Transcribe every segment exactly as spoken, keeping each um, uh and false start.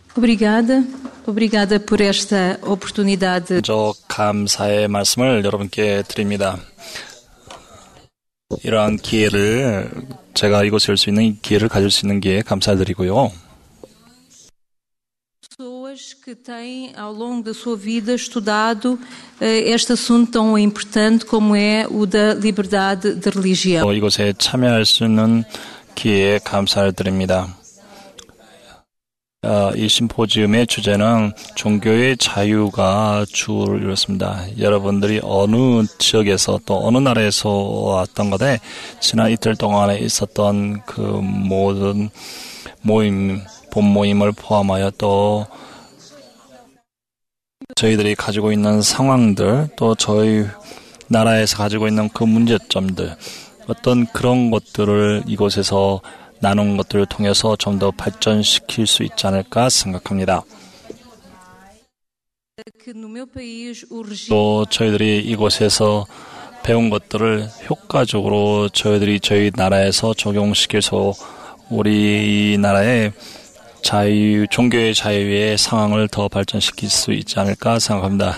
Obrigada. Obrigada por esta oportunidade. 저 감사의 말씀을 여러분께 드립니다. 이러한 기회를 제가 이곳에 올 수 있는 기회를 가질 수 있는 기회에 감사드리고요. Pessoas que têm ao longo da sua vida estudado este assunto tão importante como é o da liberdade de religião. 이곳에 참여할 수 있는 기회에 감사를 드립니다. 어, 이 심포지움의 주제는 종교의 자유가 주를 이뤘습니다. 여러분들이 어느 지역에서 또 어느 나라에서 왔던 것에 지난 이틀 동안에 있었던 그 모든 모임, 본모임을 포함하여 또 저희들이 가지고 있는 상황들, 또 저희 나라에서 가지고 있는 그 문제점들, 어떤 그런 것들을 이곳에서 나눈 것들을 통해서 좀 더 발전시킬 수 있지 않을까 생각합니다. 또 저희들이 이곳에서 배운 것들을 효과적으로 저희들이 저희 나라에서 적용시켜서 우리나라의 자유, 종교의 자유의 상황을 더 발전시킬 수 있지 않을까 생각합니다.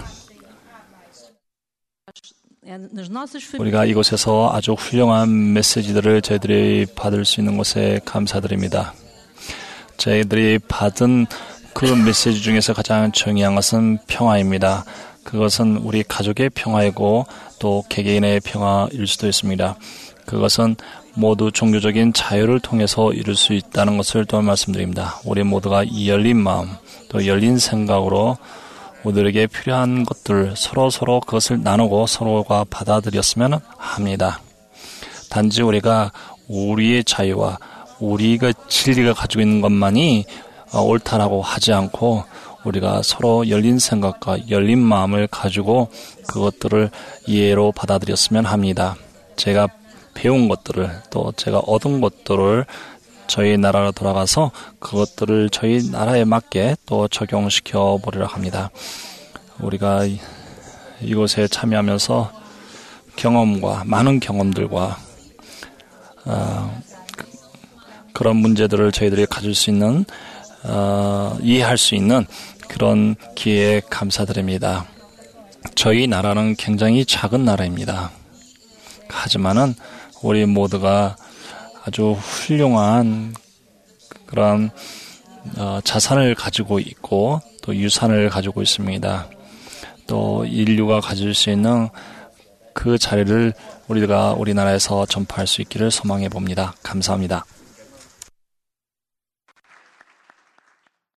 우리가 이곳에서 아주 훌륭한 메시지들을 저희들이 받을 수 있는 것에 감사드립니다. 저희들이 받은 그 메시지 중에서 가장 중요한 것은 평화입니다. 그것은 우리 가족의 평화이고 또 개개인의 평화일 수도 있습니다. 그것은 모두 종교적인 자유를 통해서 이룰 수 있다는 것을 또 말씀드립니다. 우리 모두가 이 열린 마음, 또 열린 생각으로 우리에게 필요한 것들 서로 서로 그것을 나누고 서로가 받아들였으면 합니다. 단지 우리가 우리의 자유와 우리가 진리가 가지고 있는 것만이 옳다라고 하지 않고 우리가 서로 열린 생각과 열린 마음을 가지고 그것들을 이해로 받아들였으면 합니다. 제가 배운 것들을 또 제가 얻은 것들을 저희 나라로 돌아가서 그것들을 저희 나라에 맞게 또 적용시켜 보리라 합니다. 우리가 이곳에 참여하면서 경험과 많은 경험들과 어, 그런 문제들을 저희들이 가질 수 있는 어, 이해할 수 있는 그런 기회에 감사드립니다. 저희 나라는 굉장히 작은 나라입니다. 하지만은 우리 모두가 아주 훌륭한 그런 어, 자산을 가지고 있고 또 유산을 가지고 있습니다. 또 인류가 가질 수 있는 그 자리를 우리가 우리나라에서 전파할 수 있기를 소망해 봅니다. 감사합니다.